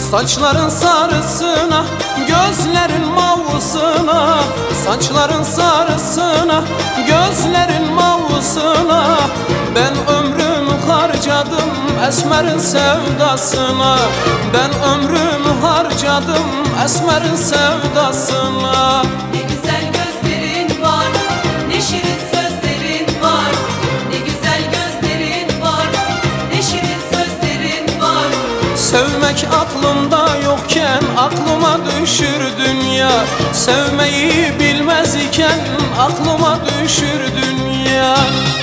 Saçların sarısına, gözlerin mavusuna, saçların sarısına, gözlerin mavusuna, ben ömrümü harcadım esmerin sevdasına. Ben ömrümü harcadım esmerin sevdasına. Ne güzel gözlerin var, ne şirin sözlerin var. Ne güzel gözlerin var, ne şirin sözlerin var. Sevmek aklımda yokken aklıma düşür dünya. Sevmeyi bilmez iken aklıma düşür dünya.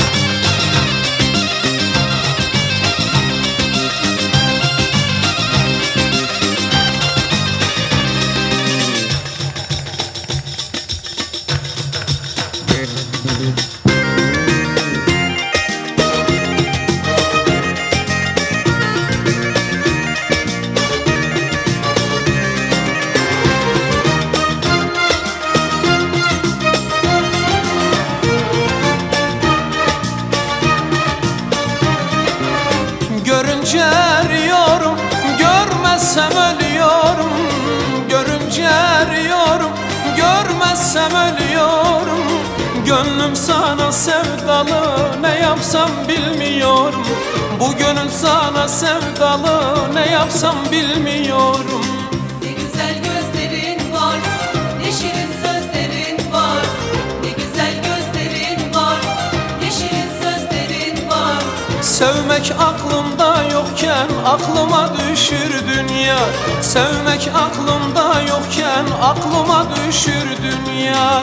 Görünce eriyorum, görmezsem ölüyorum. Görünce eriyorum, görmezsem ölüyorum. Gönlüm sana sevdalı, ne yapsam bilmiyorum. Bu gönül sana sevdalı, ne yapsam bilmiyorum. Ne güzel gözlerin var, ne şirin sözlerin var. Ne güzel gözlerin var, ne şirin sözlerin var. Sevmek aklımda yokken aklıma düşür dünya. Sevmek aklımda yokken aklıma düşür dünya.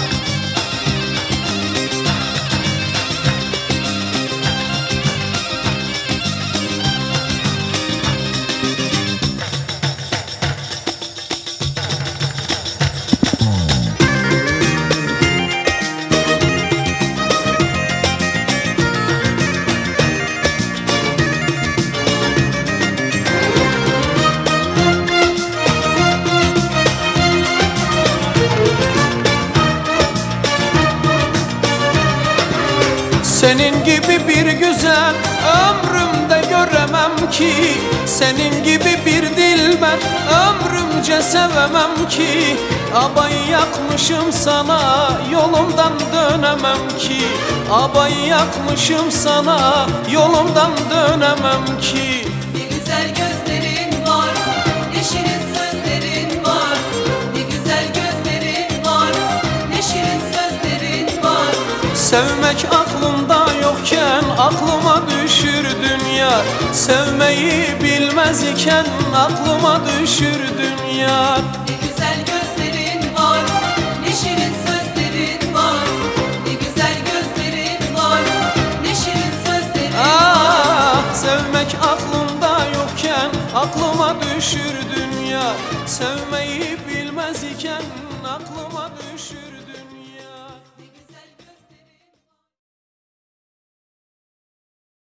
Senin gibi bir güzel ömrümde göremem ki. Senin gibi bir dilber ömrümce sevemem ki. Abayı yakmışım sana, yolumdan dönemem ki. Abayı yakmışım sana, yolumdan dönemem ki. Ne güzel gözlerin var, ne şirin sözlerin var. Ne güzel gözlerin var, ne şirin sözlerin var. Sevmek aklımda yokken aklıma düşür dünya. Sevmeyi bilmez iken aklıma düşür dünya. Ne güzel gözlerin var, ne şirin sözlerin var. Ne güzel gözlerin var, ne şirin sözlerin var. Sevmek aklımda yokken aklıma düşür dünya. Sevmeyi bilmez iken aklıma düşür